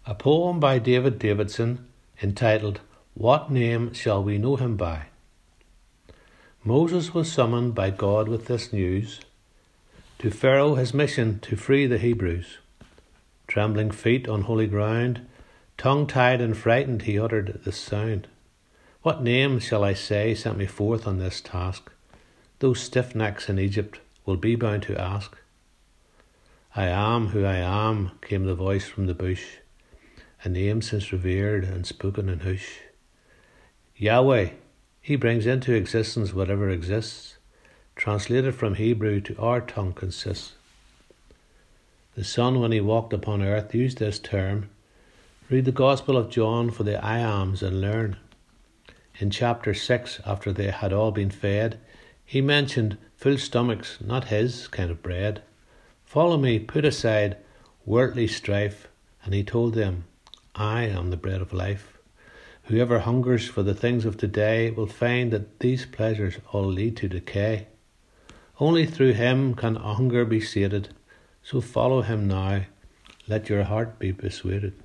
A poem by David Davidson entitled, What Name Shall We Know Him By? Moses was summoned by God with this news: to Pharaoh his mission to free the Hebrews. Trembling feet on holy ground, tongue-tied and frightened he uttered this sound: What name shall I say sent me forth on this task? Those stiff necks in Egypt will be bound to ask. I am who I am, came the voice from the bush, a name since revered and spoken in hush. Yahweh, he brings into existence whatever exists, translated from Hebrew to our tongue consists. The Son, when he walked upon earth, used this term. Read the Gospel of John for the I ams and learn. In chapter 6, after they had all been fed, he mentioned full stomachs, not his kind of bread. Follow me, put aside worldly strife, and he told them, I am the bread of life. Whoever hungers for the things of today will find that these pleasures all lead to decay. Only through him can hunger be sated, so follow him now, let your heart be persuaded.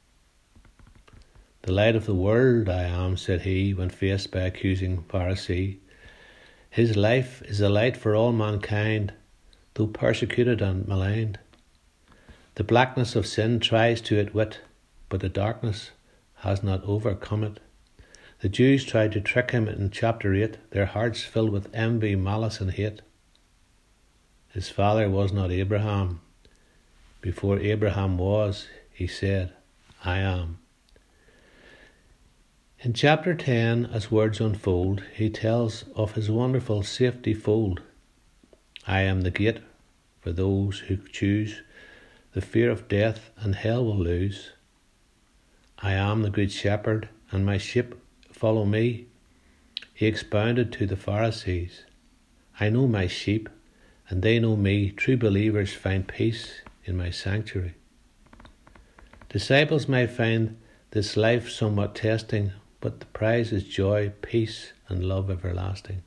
The light of the world I am, said he, when faced by accusing Pharisee. His life is a light for all mankind, though persecuted and maligned. The blackness of sin tries to outwit, but the darkness has not overcome it. The Jews tried to trick him in chapter 8, their hearts filled with envy, malice and hate. His father was not Abraham. Before Abraham was, he said, I am. In chapter 10, as words unfold, he tells of his wonderful safety fold. I am the gate for those who choose. The fear of death and hell will lose. I am the good shepherd, and my sheep follow me. He expounded to the Pharisees. I know my sheep, and they know me. True believers find peace in my sanctuary. Disciples may find this life somewhat testing, but the prize is joy, peace, and love everlasting.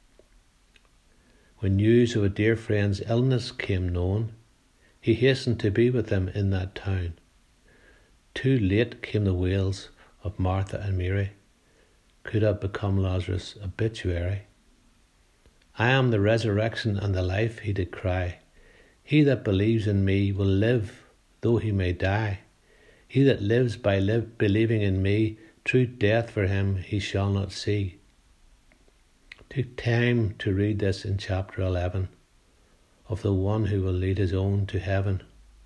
When news of a dear friend's illness came known, he hastened to be with them in that town. Too late came the wails of Martha and Mary, could have become Lazarus' obituary. I am the resurrection and the life, he did cry. He that believes in me will live, though he may die. He that lives by believing in me, true death for him he shall not see. Took time to read this in chapter 11, of the one who will lead his own to heaven.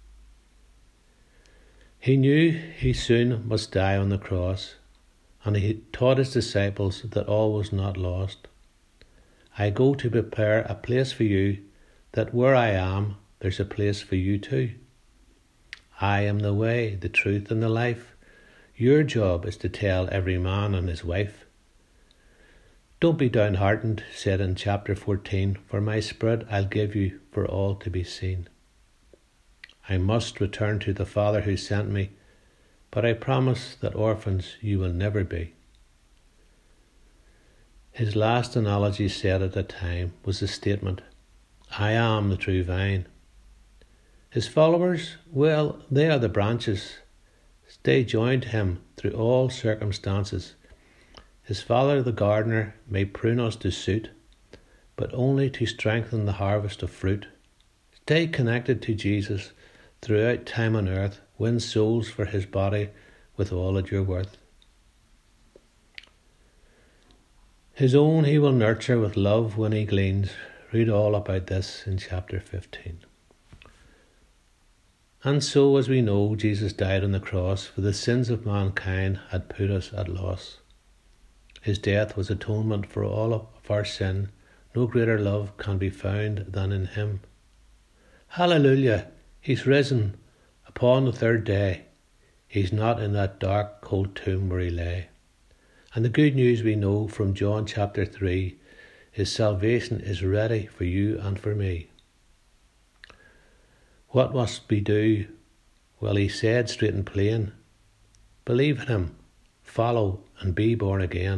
He knew he soon must die on the cross, and he taught his disciples that all was not lost. I go to prepare a place for you, that where I am, there's a place for you too. I am the way, the truth, and the life. Your job is to tell every man and his wife. Don't be downhearted, said in chapter 14, for my spirit I'll give you for all to be seen. I must return to the Father who sent me, but I promise that orphans you will never be. His last analogy said at the time was the statement, I am the true vine. His followers, well, they are the branches. Stay joined to him through all circumstances. His Father the gardener may prune us to suit, but only to strengthen the harvest of fruit. Stay connected to Jesus throughout time on earth, win souls for his body with all that you're worth. His own he will nurture with love when he gleans. Read all about this in chapter 15. And so, as we know, Jesus died on the cross, for the sins of mankind had put us at loss. His death was atonement for all of our sin. No greater love can be found than in him. Hallelujah! He's risen upon the third day. He's not in that dark, cold tomb where he lay. And the good news we know from John chapter 3 is salvation is ready for you and for me. What must we do? Well, he said straight and plain, believe in him, follow and be born again.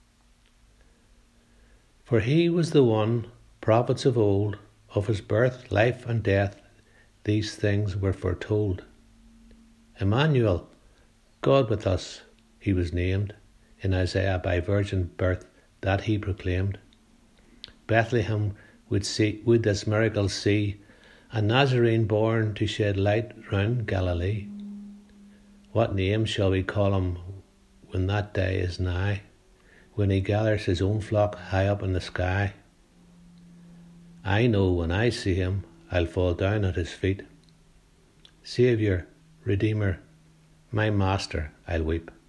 For he was the one, prophets of old, of his birth, life and death, these things were foretold. Emmanuel, God with us, he was named. In Isaiah by virgin birth that he proclaimed. Bethlehem would this miracle see, a Nazarene born to shed light round Galilee. What name shall we call him when that day is nigh, when he gathers his own flock high up in the sky? I know when I see him, I'll fall down at his feet. Saviour, Redeemer, my Master, I'll weep.